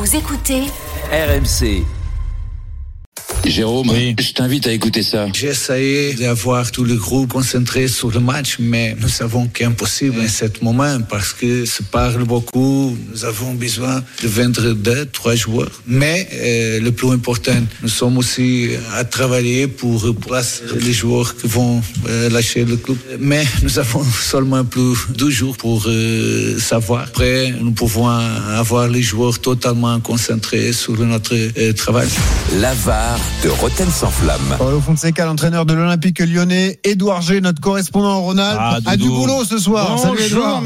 Vous écoutez RMC. Jérôme, oui. Je t'invite à écouter ça. J'ai essayé d'avoir tout le groupe concentré sur le match, mais nous savons qu'impossible en ce moment parce que ça parle beaucoup. Nous avons besoin de vendre 2-3 joueurs. Mais le plus important, nous sommes aussi à travailler pour remplacer les joueurs qui vont lâcher le club. Mais nous avons seulement plus 2 jours pour savoir. Après, nous pouvons avoir les joueurs totalement concentrés sur notre travail. La VAR de Rotten sans flamme. Paulo Fonseca, l'entraîneur de l'Olympique lyonnais. Édouard G, notre correspondant en Rhône-Alpes, a du boulot ce soir. Bonjour, salut Édouard.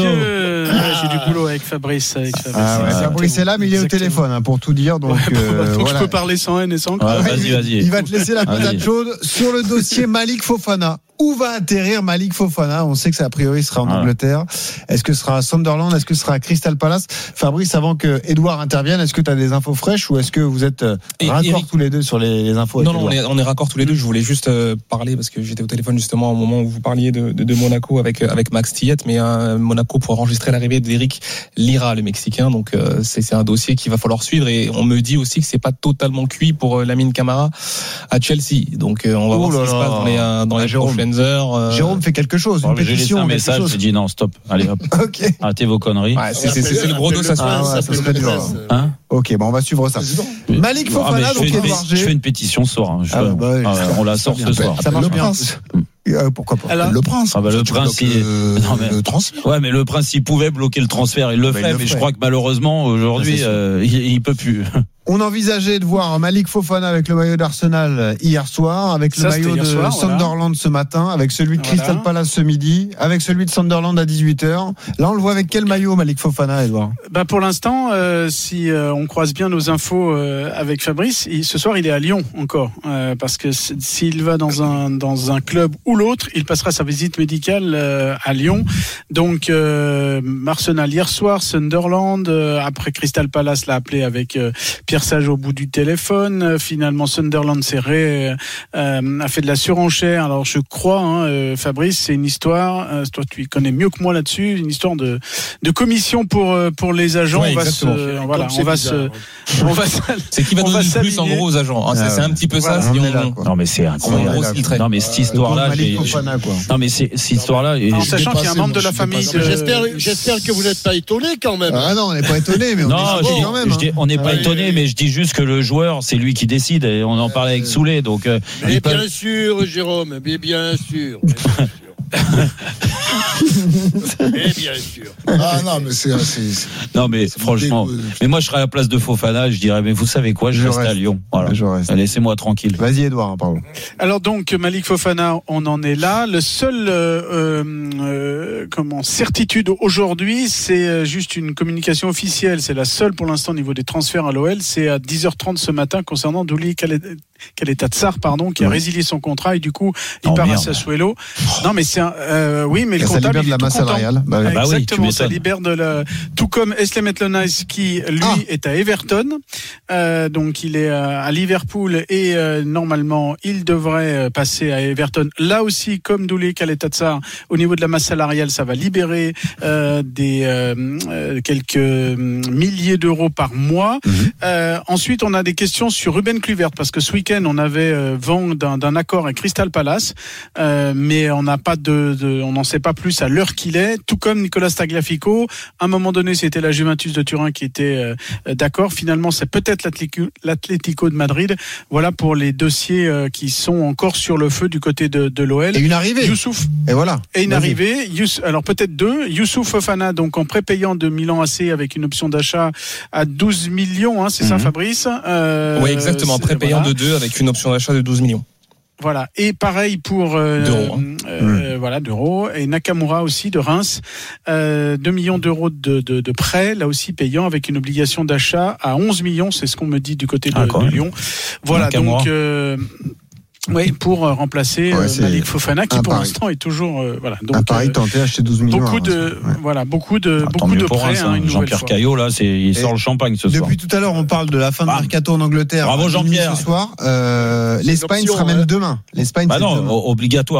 J'ai du boulot avec Fabrice. Fabrice est là, mais il est au téléphone pour tout dire. Donc, donc je peux parler sans haine et sans crainte. Vas-y. Il va te laisser la patate chaude sur le dossier Malik Fofana. Où va atterrir Malik Fofana? On sait que ça, a priori, sera en Angleterre. Est-ce que ce sera à Sunderland? Est-ce que ce sera à Crystal Palace? Fabrice, avant que Édouard intervienne, est-ce que tu as des infos fraîches ou est-ce que vous êtes raccord tous les deux sur les infos? Non, on est raccord tous les deux. Je voulais juste parler parce que j'étais au téléphone justement au moment où vous parliez de Monaco avec Max Tillet, mais Monaco pour enregistrer l'arrivée d'Eric Lira, le Mexicain. Donc c'est un dossier qu'il va falloir suivre et on me dit aussi que c'est pas totalement cuit pour Lamine Camara à Chelsea. Donc on va voir ce qui se passe dans les prochaines heures. Jérôme fait quelque chose, une pétition. J'ai laissé un message, j'ai dit non, stop. Allez hop. Ok. Arrêtez vos conneries. Ouais, c'est le gros dos, ça serait dur. Ok, bon, on va suivre ça. Malik Fofana, donc Édouard G. Je fais une pétition ce soir. On la sort ce soir. Ça marche bien. Pourquoi pas? Alors, le Prince. Le Prince, le transfert. Ouais, mais le Prince, s'il pouvait bloquer le transfert, il le ferait. Mais je crois que malheureusement, aujourd'hui, il peut plus. On envisageait de voir Malik Fofana avec le maillot d'Arsenal hier soir, avec le maillot de Sunderland ce matin, avec celui de Crystal Palace ce midi, avec celui de Sunderland à 18h. Là, on le voit avec quel maillot, Malik Fofana, Edouard? Pour l'instant, si on croise bien nos infos avec Fabrice, ce soir, il est à Lyon encore. Parce que s'il va dans un club ou l'autre, il passera sa visite médicale à Lyon. Donc, Arsenal hier soir, Sunderland, après Crystal Palace l'a appelé avec Pierre Sage au bout du téléphone. Finalement, Sunderland a fait de la surenchère. Alors, je crois, Fabrice, c'est une histoire. Toi, tu connais mieux que moi là-dessus. Une histoire de commission pour les agents. Ouais, c'est qui va donner le plus en gros aux agents. C'est un petit peu ça. Non, mais c'est incroyable. Non, mais cette histoire-là, non, mais cette histoire-là. En sachant qu'il y a un membre de la famille. J'espère que vous n'êtes pas étonné quand même. Ah non, on n'est pas étonné, mais quand même. On n'est pas étonné, mais je dis juste que le joueur, c'est lui qui décide. Et on en parlait avec Soulé, donc. Mais bien sûr, Jérôme, mais bien sûr. Et bien sûr. Ah non, mais c'est non, mais franchement. Mais moi, je serais à la place de Fofana, je dirais, mais vous savez quoi, je reste à Lyon. Voilà. Laissez-moi tranquille. Vas-y, Edouard, pardon. Alors donc, Malik Fofana, on en est là. Le seul certitude aujourd'hui, c'est juste une communication officielle. C'est la seule pour l'instant au niveau des transferts à l'OL. C'est à 10h30 ce matin concernant Douli Kaleta-Tsar, qui a résilié son contrat et du coup, il part à Sassuolo. Non, mais c'est oui, mais le comptable, ça libère de la masse salariale. Exactement, ça libère de la. Tout comme Eslem Etlenais qui lui est à Everton, donc il est à Liverpool et normalement il devrait passer à Everton. Là aussi, comme Douli Kaleta-Tsar, au niveau de la masse salariale, ça va libérer quelques milliers d'euros par mois. Ensuite, on a des questions sur Ruben Kluivert parce que ce week-end on avait vent d'un accord avec Crystal Palace, mais on n'a pas on n'en sait pas plus à l'heure qu'il est, tout comme Nicolas Tagliafico. À un moment donné, c'était la Juventus de Turin qui était d'accord. Finalement, c'est peut-être l'Atlético de Madrid. Voilà pour les dossiers qui sont encore sur le feu du côté de l'OL. Et une arrivée. Youssouf. Et voilà. Et une arrivée. Alors peut-être 2. Youssouf Fofana, donc en prépayant de Milan AC avec une option d'achat à 12 millions, c'est ça, Fabrice? Oui, exactement. Prépayant de 2 avec une option d'achat de 12 millions. Voilà, et pareil pour d'euros, et Nakamura aussi de Reims, 2 millions d'euros de prêt, là aussi payant avec une obligation d'achat à 11 millions, c'est ce qu'on me dit du côté de Lyon. Voilà, Nakamura. Donc oui, pour remplacer Malik Fofana qui pour l'instant est toujours donc à Paris tenté acheter 12 millions. Beaucoup de prêts, Jean-Pierre Caillot là, il sort le champagne ce soir. Depuis tout à l'heure, on parle de la fin de mercato en Angleterre. Bravo Jean-Pierre. Ce soir, l'Espagne sera même demain. L'Espagne obligatoire.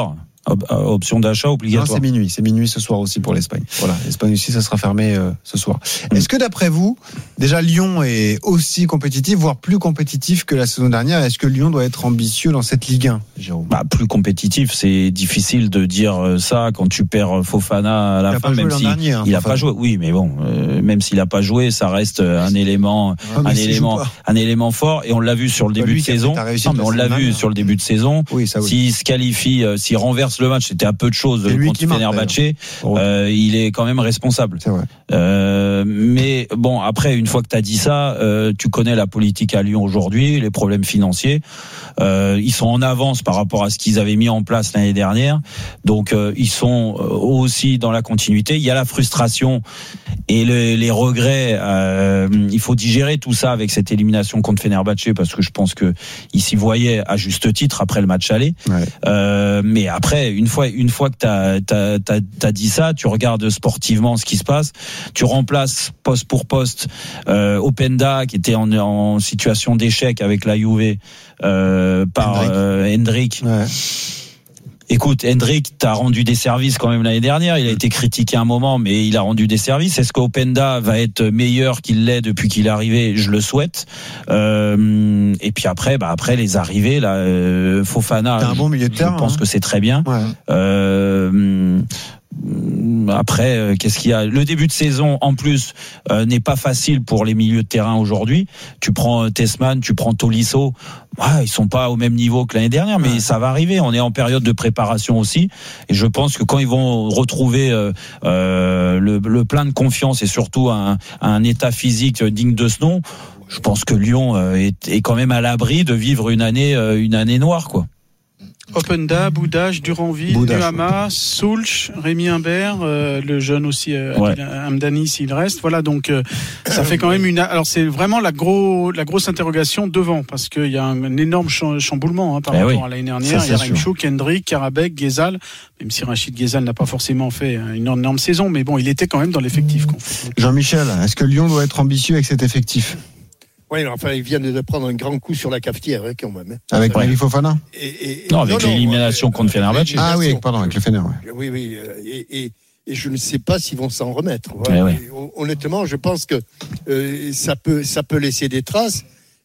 Option d'achat obligatoire. Non, c'est minuit ce soir aussi pour l'Espagne. Voilà, l'Espagne aussi, ça sera fermé ce soir. Est-ce que d'après vous, déjà Lyon est aussi compétitif, voire plus compétitif que la saison dernière? Est-ce que Lyon doit être ambitieux dans cette Ligue 1, Jérôme? Plus compétitif, c'est difficile de dire ça quand tu perds Fofana à la fin, même si il n'a pas joué. Oui, mais bon, même s'il n'a pas joué, ça reste un élément fort. Et on l'a vu sur le début de saison. Non, mais on l'a vu sur le début de saison. Oui, ça oui. S'il se qualifie, s'il renverse le match, c'était à peu de choses contre Fenerbahçe. Il est quand même responsable. C'est vrai. Mais bon, après, une fois que tu as dit ça, tu connais la politique à Lyon aujourd'hui, les problèmes financiers. Ils sont en avance par rapport à ce qu'ils avaient mis en place l'année dernière. Donc, ils sont aussi dans la continuité. Il y a la frustration et les regrets. Il faut digérer tout ça avec cette élimination contre Fenerbahçe, parce que je pense que ils s'y voyaient à juste titre après le match aller. Ouais. Mais après, une fois que t'as dit ça, tu regardes sportivement ce qui se passe. Tu remplaces poste pour poste Openda, qui était en situation d'échec avec la Juve, par Hendrik. Ouais. Écoute, Hendrik t'a rendu des services quand même l'année dernière. Il a été critiqué un moment, mais il a rendu des services. Est-ce qu'Openda va être meilleur qu'il l'est depuis qu'il est arrivé? Je le souhaite. Et puis après les arrivées là, Fofana. T'as un bon milieu de terrain. Je pense que c'est très bien. Ouais. Après, qu'est-ce qu'il y a? Le début de saison, en plus, n'est pas facile pour les milieux de terrain aujourd'hui. Tu prends Tessman, tu prends Tolisso. Ils sont pas au même niveau que l'année dernière, mais ça va arriver. On est en période de préparation aussi, et je pense que quand ils vont retrouver le plein de confiance et surtout un état physique digne de ce nom, je pense que Lyon est quand même à l'abri de vivre une année noire, quoi. Openda, Boudache, Duranville, Nuama, Soulch, Rémi Imbert, le jeune aussi, Hamdani s'il reste. Voilà, donc ça fait quand même alors c'est vraiment la grosse interrogation devant, parce qu'il y a un énorme chamboulement par rapport à l'année dernière. Il y a Remchuk, Kendrick, Karabek, Ghezal, même si Rachid Ghezal n'a pas forcément fait une énorme saison, mais bon, il était quand même dans l'effectif. Jean-Michel, est-ce que Lyon doit être ambitieux avec cet effectif? Oui, enfin, ils viennent de prendre un grand coup sur la cafetière, quand même. Avec Malik Fofana? Avec l'élimination contre Fenerbahçe. Ah oui, pardon, avec le Fenerbahçe. Oui. Et je ne sais pas s'ils vont s'en remettre. Honnêtement, je pense que ça peut laisser des traces.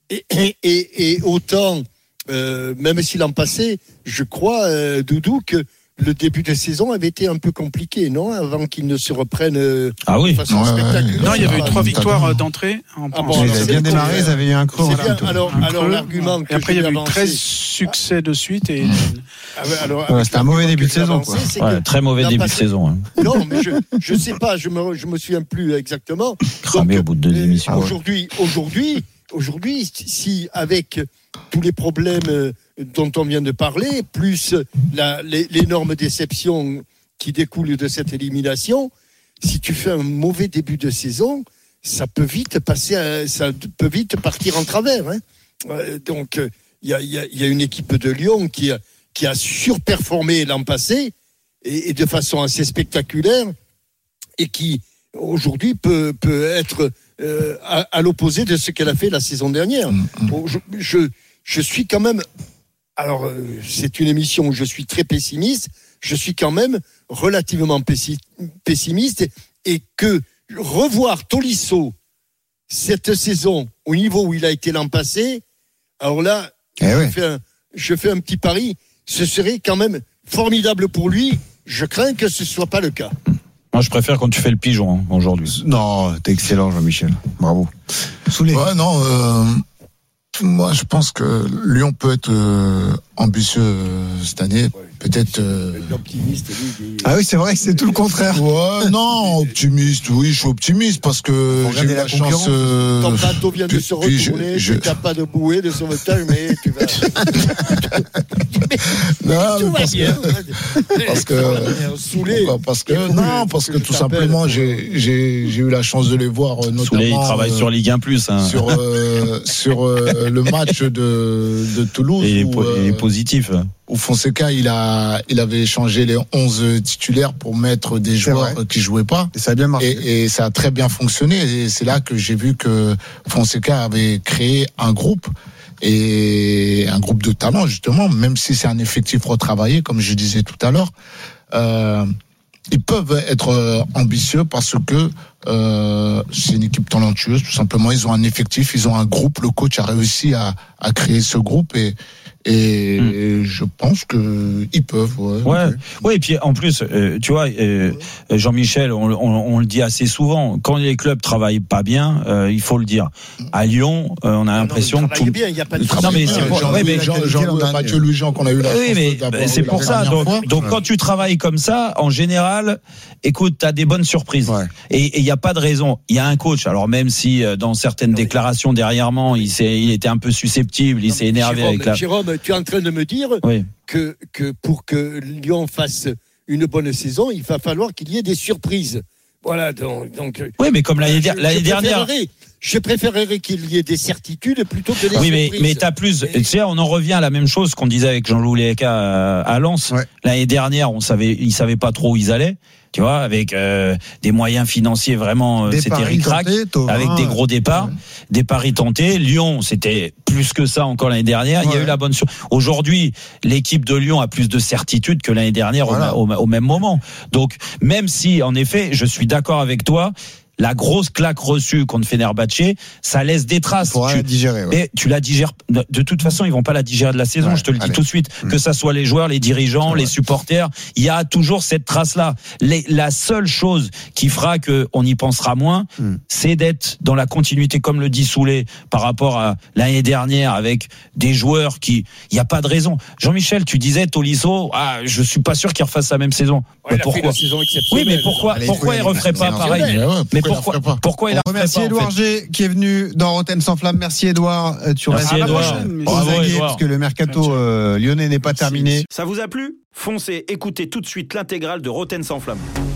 Et autant, même si l'an passé, je crois, Doudou, que le début de saison avait été un peu compliqué, non? Avant qu'ils ne se reprennent de façon spectaculaire. Non, il y avait eu 3 victoires d'entrée. Ils avaient bien démarré, ils avaient eu un creux. Alors l'argument que après, il y a eu 13 succès de suite. C'était un mauvais début de saison. Très mauvais début de saison. Non, mais je sais pas, je me souviens plus exactement. Cramé au bout de 2 émissions. Aujourd'hui, si avec tous les problèmes dont on vient de parler, plus l'énorme déception qui découle de cette élimination, si tu fais un mauvais début de saison, ça peut vite partir en travers. Donc, il y a une équipe de Lyon qui a surperformé l'an passé et de façon assez spectaculaire, et qui aujourd'hui peut être à l'opposé de ce qu'elle a fait la saison dernière. Je suis quand même, alors c'est une émission où je suis très pessimiste, je suis quand même relativement pessimiste, et que revoir Tolisso cette saison au niveau où il a été l'an passé, alors là, je fais un petit pari, ce serait quand même formidable pour lui. Je crains que ce ne soit pas le cas. Moi, je préfère quand tu fais le pigeon aujourd'hui. Non, t'es excellent, Jean-Michel. Bravo. Soulé. Moi, je pense que Lyon peut être ambitieux cette année. Peut-être. Optimiste. Ah oui, c'est vrai que c'est tout le contraire. Ouais, non, optimiste. Oui, je suis optimiste parce que j'ai eu la chance. Ton bateau vient de se retourner. Tu n'as pas de bouée de sauvetage, mais tu vas. Non, parce que tout simplement, j'ai eu la chance de les voir notamment. Soulé, il travaille sur Ligue 1+. Sur le match de Toulouse. Et il est positif. Où Fonseca, il a il avait changé les 11 titulaires pour mettre des joueurs qui jouaient pas. Et ça a bien marché. Et ça a très bien fonctionné. Et c'est là que j'ai vu que Fonseca avait créé un groupe. Et un groupe de talent, justement, même si c'est un effectif retravaillé, comme je disais tout à l'heure, ils peuvent être ambitieux parce que c'est une équipe talentueuse, tout simplement. Ils ont un effectif, ils ont un groupe. Le coach a réussi à créer ce groupe et je pense que ils peuvent. Ouais. Et puis en plus, tu vois, Jean-Michel, on le dit assez souvent. Quand les clubs travaillent pas bien, il faut le dire. À Lyon, on a l'impression que tout. Bien, il y a pas de Non mais c'est pour. Mathieu Louis-Jean qu'on a eu là. Oui, mais c'est pour ça. Donc quand tu travailles comme ça, en général, écoute, t'as des bonnes surprises. Ouais. Et il y a pas de raison. Il y a un coach. Alors même si dans certaines déclarations derrière-moi, il était un peu susceptible, il s'est énervé avec la. Jérôme, tu es en train de me dire que pour que Lyon fasse une bonne saison, il va falloir qu'il y ait des surprises. Voilà, donc. Oui, mais comme l'année dernière. Je préférerais qu'il y ait des certitudes plutôt que des surprises. Oui, mais t'as plus. Tu sais, on en revient à la même chose qu'on disait avec Jean-Louis Léca à Lens. Ouais. L'année dernière, ils savaient pas trop où ils allaient. Tu vois, avec des moyens financiers vraiment, c'était ric-rac, avec des gros départs, des paris tentés. Lyon, c'était plus que ça encore l'année dernière. Il y a eu la bonne Aujourd'hui, l'équipe de Lyon a plus de certitude que l'année dernière au même moment. Donc, même si, en effet, je suis d'accord avec toi, la grosse claque reçue contre Fenerbahçe, ça laisse des traces. Tu la digérer. Mais tu la digères. De toute façon, ils vont pas la digérer de la saison. Je te le dis tout de suite. Que ça soit les joueurs, les dirigeants, les supporters, il y a toujours cette trace-là. La seule chose qui fera que on y pensera moins, c'est d'être dans la continuité, comme le dit Soulé, par rapport à l'année dernière, avec des joueurs qui, il y a pas de raison. Jean-Michel, tu disais Tolisso, je suis pas sûr qu'il refasse la même saison. Ouais, mais pourquoi? Oui, mais pourquoi il referait pas pareil? Mais pourquoi il a remercié Édouard G qui est venu dans Rotten sans flamme. Merci Édouard. Tu restes parce que le mercato lyonnais n'est pas terminé. Ça vous a plu ? Foncez, écoutez tout de suite l'intégrale de Rotten sans flamme.